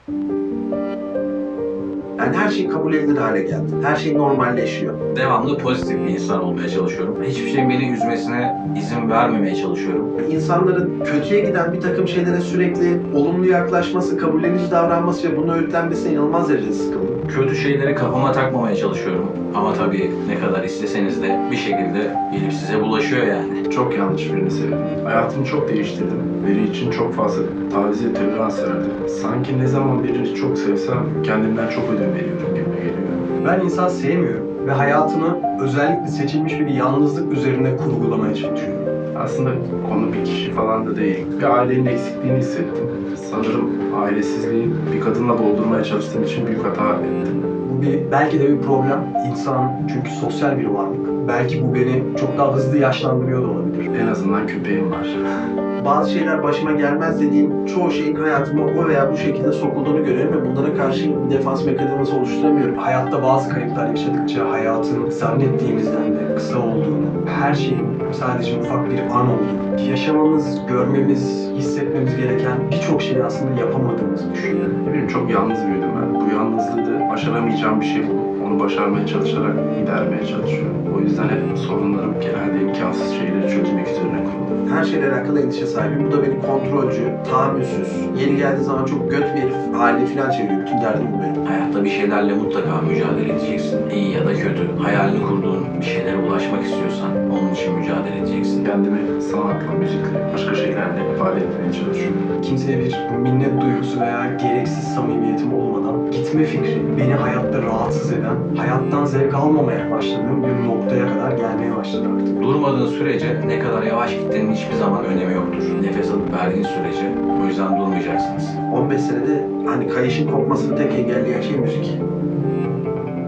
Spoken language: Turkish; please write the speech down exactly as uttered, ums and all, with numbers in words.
Yani her şey kabul edilir hale geldi. Her şey normalleşiyor. Devamlı pozitif bir insan olmaya çalışıyorum. Hiçbir şeyin beni üzmesine izin vermemeye çalışıyorum. İnsanların kötüye giden bir takım şeylere sürekli olumlu yaklaşması, kabullenici davranması ve bunun öğütlenmesine inanılmaz derecede sıkıldım. Kötü şeyleri kafama takmamaya çalışıyorum. Ama tabii ne kadar isteseniz de bir şekilde gelip size bulaşıyor yani. Çok yanlış birini sevdim. Hayatımı çok değiştirdim. Biri için çok fazla tavize tolerans verdim. Sanki ne zaman birini çok sevsem kendimden çok ödün veriyorum gibi geliyor. Ben insan sevmiyorum ve hayatımı özellikle seçilmiş bir yalnızlık üzerine kurgulamaya çalışıyorum. Aslında konu bir kişi falan da değil. Bir ailenin eksikliğini hissettim. Sanırım ailesizliği bir kadınla doldurmaya çalıştığım için büyük hata ettim. Bu bir belki de bir problem. İnsan çünkü sosyal bir varlık. Belki bu beni çok daha hızlı yaşlandırıyor da olabilir. En azından köpeğim var. Bazı şeyler başıma gelmez dediğim çoğu şeyin hayatıma o veya bu şekilde sokulduğunu görüyorum ve bunlara karşı bir defans mekanizması oluşturamıyorum. Hayatta bazı kayıplar yaşadıkça hayatın zannettiğimizden de kısa olduğunu, her şeyin sadece ufak bir an olduğunu, yaşamamız, görmemiz, hissetmemiz gereken birçok şeyi aslında yapamadığımızı düşünüyorum. Ne bileyim çok yalnız büyüdüm ben. Bu yalnızlığı da başaramayacağım bir şey bulup onu başarmaya çalışarak gidermeye çalışıyorum. O yüzden hep sorunlarım genelde imkansız şeyleri çözmek üzerine kurulu. Her şeyle alakalı endişe sahibiyim. Bu da beni kontrolcü, tahammülsüz, yeri geldiği zaman çok göt bir herif haline falan çeviriyor. Bütün derdim bu benim. Hayatta bir şeylerle mutlaka mücadele edeceksin. İyi ya da kötü. Hayalini kurduğun bir şeylere ulaşmak istiyorsan onun için mücadele edeceksin. Kendimi sanatla, müzikle, başka şeylerle ifade etmeye çalışıyorum. Kimseye bir minnet duygusu veya gereksiz samimiyetim olmadan gitme fikri beni hayatta rahatsız eden, hayattan zevk almamaya başladığım bir noktaya kadar gelmeye başladı artık. Durmadığın sürece ne kadar yavaş gittiğinin hiçbir zaman önemi yoktur. Nefes alıp verdiğin sürece o yüzden durmayacaksınız. on beş senede hani kayışın kopmasını tek engelleyen şey müzik.